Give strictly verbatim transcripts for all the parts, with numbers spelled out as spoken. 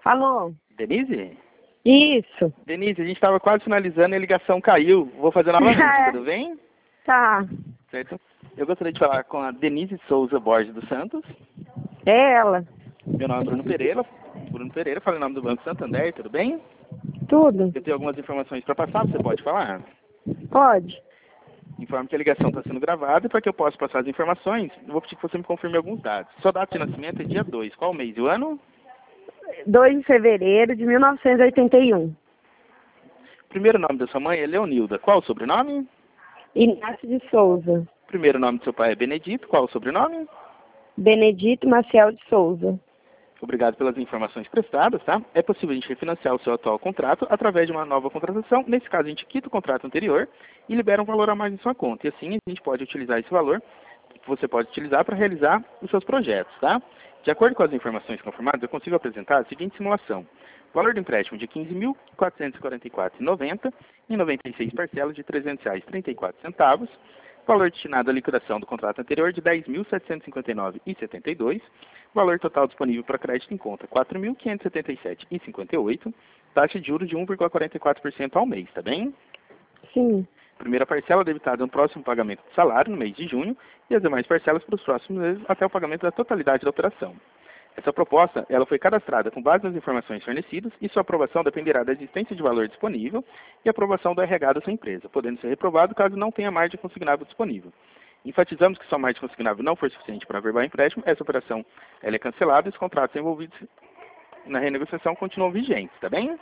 Alô? Denise? Isso. Denise, a gente estava quase finalizando e a ligação caiu. Vou fazer novamente, É. tudo bem? Tá. Certo? Eu gostaria de falar com a Denise Souza Borges dos Santos. É ela. Meu nome é Bruno Pereira. Bruno Pereira, falo em nome do Banco Santander, tudo bem? Tudo? Eu tenho algumas informações para passar, você pode falar? Pode. Informe que a ligação está sendo gravada e para que eu possa passar as informações, eu vou pedir que você me confirme alguns dados. Sua data de nascimento é dia dois. Qual o mês e o ano? dois de fevereiro de mil novecentos e oitenta e um. Primeiro nome da sua mãe é Leonilda. Qual o sobrenome? Inácio de Souza. Primeiro nome do seu pai é Benedito. Qual o sobrenome? Benedito Maciel de Souza. Obrigado pelas informações prestadas, tá? É possível a gente refinanciar o seu atual contrato através de uma nova contratação. Nesse caso, a gente quita o contrato anterior e libera um valor a mais em sua conta. E assim, a gente pode utilizar esse valor, que você pode utilizar para realizar os seus projetos, tá? De acordo com as informações confirmadas, eu consigo apresentar a seguinte simulação. O valor do empréstimo de quinze mil quatrocentos e quarenta e quatro reais e noventa centavos em noventa e seis parcelas de trezentos reais e trinta e quatro centavos. Valor destinado à liquidação do contrato anterior de dez mil setecentos e cinquenta e nove reais e setenta e dois centavos. Valor total disponível para crédito em conta quatro mil quinhentos e setenta e sete reais e cinquenta e oito centavos. Taxa de juros de um vírgula quarenta e quatro por cento ao mês, tá bem? Sim. Primeira parcela debitada no próximo pagamento de salário, no mês de junho, e as demais parcelas para os próximos meses até o pagamento da totalidade da operação. Essa proposta ela foi cadastrada com base nas informações fornecidas e sua aprovação dependerá da existência de valor disponível e aprovação do R H da sua empresa, podendo ser reprovado caso não tenha margem consignável disponível. Enfatizamos que sua margem consignável não for suficiente para averbar empréstimo, essa operação ela é cancelada e os contratos envolvidos na renegociação continuam vigentes, tá bem?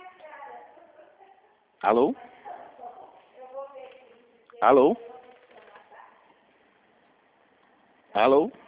Alô? Alô? Alô?